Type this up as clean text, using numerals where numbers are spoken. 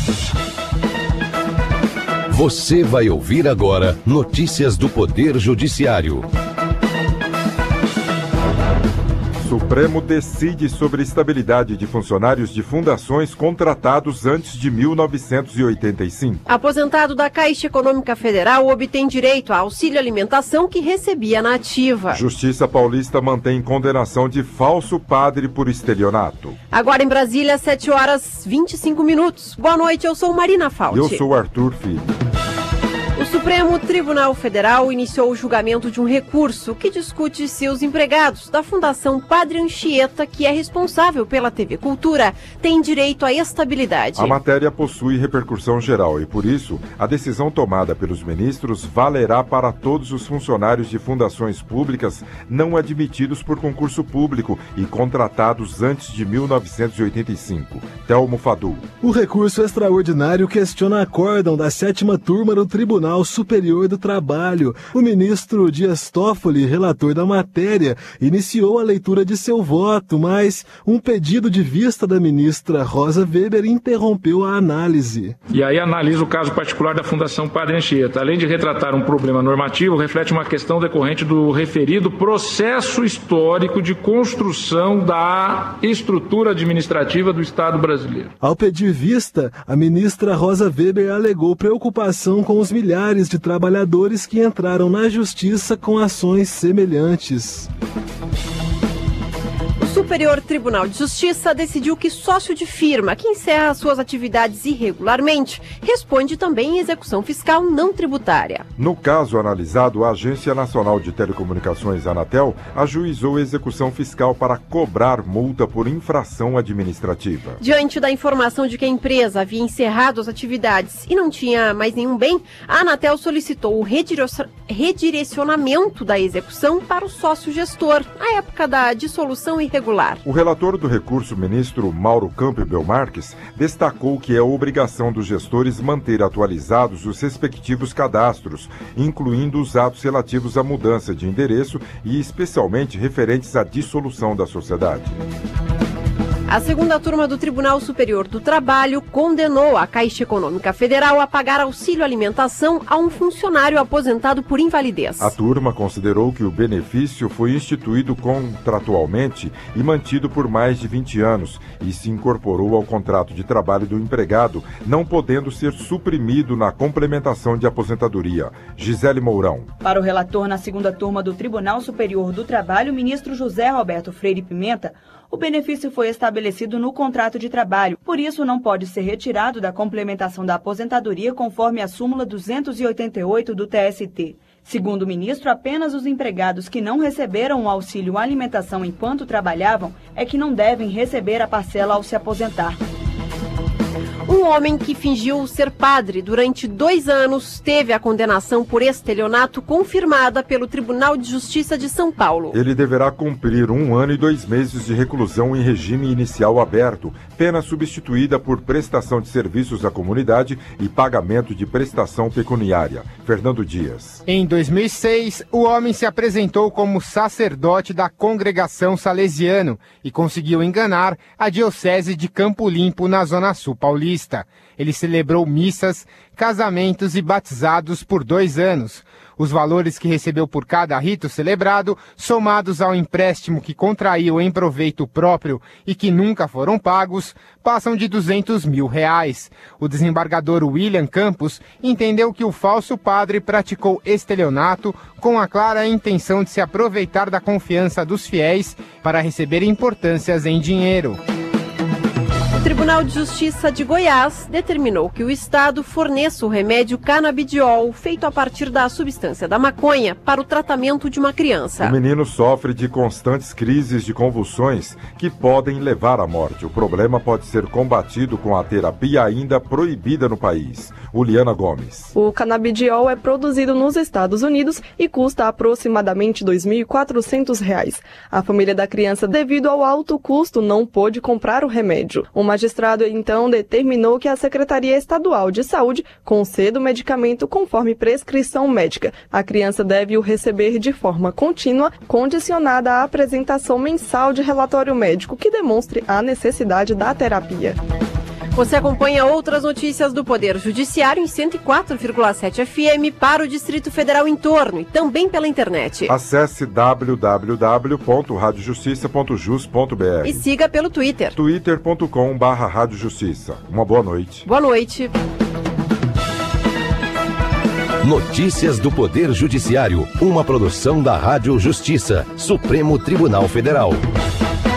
Você vai ouvir agora notícias do Poder Judiciário. Supremo decide sobre estabilidade de funcionários de fundações contratados antes de 1985. Aposentado da Caixa Econômica Federal obtém direito a auxílio alimentação que recebia na ativa. Justiça Paulista mantém condenação de falso padre por estelionato. Agora em Brasília, 7h25. Boa noite, eu sou Marina Fauci. Eu sou Arthur Filho. O Supremo Tribunal Federal iniciou o julgamento de um recurso que discute se os empregados da Fundação Padre Anchieta, que é responsável pela TV Cultura, têm direito à estabilidade. A matéria possui repercussão geral e, por isso, a decisão tomada pelos ministros valerá para todos os funcionários de fundações públicas não admitidos por concurso público e contratados antes de 1985. Telmo Fadul. O recurso extraordinário questiona acórdão da 7ª turma do Tribunal Superior do Trabalho. O ministro Dias Toffoli, relator da matéria, iniciou a leitura de seu voto, mas um pedido de vista da ministra Rosa Weber interrompeu a análise. E aí analisa o caso particular da Fundação Padre Anchieta. Além de retratar um problema normativo, reflete uma questão decorrente do referido processo histórico de construção da estrutura administrativa do Estado brasileiro. Ao pedir vista, a ministra Rosa Weber alegou preocupação com os milhares de trabalhadores que entraram na justiça com ações semelhantes. O Superior Tribunal de Justiça decidiu que sócio de firma que encerra suas atividades irregularmente responde também em execução fiscal não tributária. No caso analisado, a Agência Nacional de Telecomunicações, Anatel, ajuizou execução fiscal para cobrar multa por infração administrativa. Diante da informação de que a empresa havia encerrado as atividades e não tinha mais nenhum bem, a Anatel solicitou o redirecionamento da execução para o sócio gestor, na época da dissolução irregular. O relator do recurso, ministro Mauro Campbell Marques, destacou que é obrigação dos gestores manter atualizados os respectivos cadastros, incluindo os atos relativos à mudança de endereço e especialmente referentes à dissolução da sociedade. A 2ª turma do Tribunal Superior do Trabalho condenou a Caixa Econômica Federal a pagar auxílio alimentação a um funcionário aposentado por invalidez. A turma considerou que o benefício foi instituído contratualmente e mantido por mais de 20 anos e se incorporou ao contrato de trabalho do empregado, não podendo ser suprimido na complementação de aposentadoria. Gisele Mourão. Para o relator na 2ª turma do Tribunal Superior do Trabalho, ministro José Roberto Freire Pimenta, o benefício foi estabelecido no contrato de trabalho, por isso não pode ser retirado da complementação da aposentadoria conforme a súmula 288 do TST. Segundo o ministro, apenas os empregados que não receberam o auxílio alimentação enquanto trabalhavam é que não devem receber a parcela ao se aposentar. Um homem que fingiu ser padre durante 2 anos teve a condenação por estelionato confirmada pelo Tribunal de Justiça de São Paulo. Ele deverá cumprir 1 ano e 2 meses de reclusão em regime inicial aberto, pena substituída por prestação de serviços à comunidade e pagamento de prestação pecuniária. Fernando Dias. Em 2006, o homem se apresentou como sacerdote da Congregação Salesiano e conseguiu enganar a Diocese de Campo Limpo, na Zona Sul paulista. Ele celebrou missas, casamentos e batizados por 2 anos. Os valores que recebeu por cada rito celebrado, somados ao empréstimo que contraiu em proveito próprio e que nunca foram pagos, passam de R$200 mil. O desembargador William Campos entendeu que o falso padre praticou estelionato com a clara intenção de se aproveitar da confiança dos fiéis para receber importâncias em dinheiro. O Tribunal de Justiça de Goiás determinou que o Estado forneça o remédio canabidiol, feito a partir da substância da maconha, para o tratamento de uma criança. O menino sofre de constantes crises de convulsões que podem levar à morte. O problema pode ser combatido com a terapia ainda proibida no país. Uliana Gomes. O canabidiol é produzido nos Estados Unidos e custa aproximadamente R$ 2.400. A família da criança, devido ao alto custo, não pôde comprar o remédio. O magistrado, então, determinou que a Secretaria Estadual de Saúde conceda o medicamento conforme prescrição médica. A criança deve o receber de forma contínua, condicionada à apresentação mensal de relatório médico que demonstre a necessidade da terapia. Você acompanha outras notícias do Poder Judiciário em 104,7 FM para o Distrito Federal em torno e também pela internet. Acesse www.radiojustiça.jus.br e siga pelo Twitter. twitter.com/radiojustiça. Uma boa noite. Boa noite. Notícias do Poder Judiciário, uma produção da Rádio Justiça, Supremo Tribunal Federal.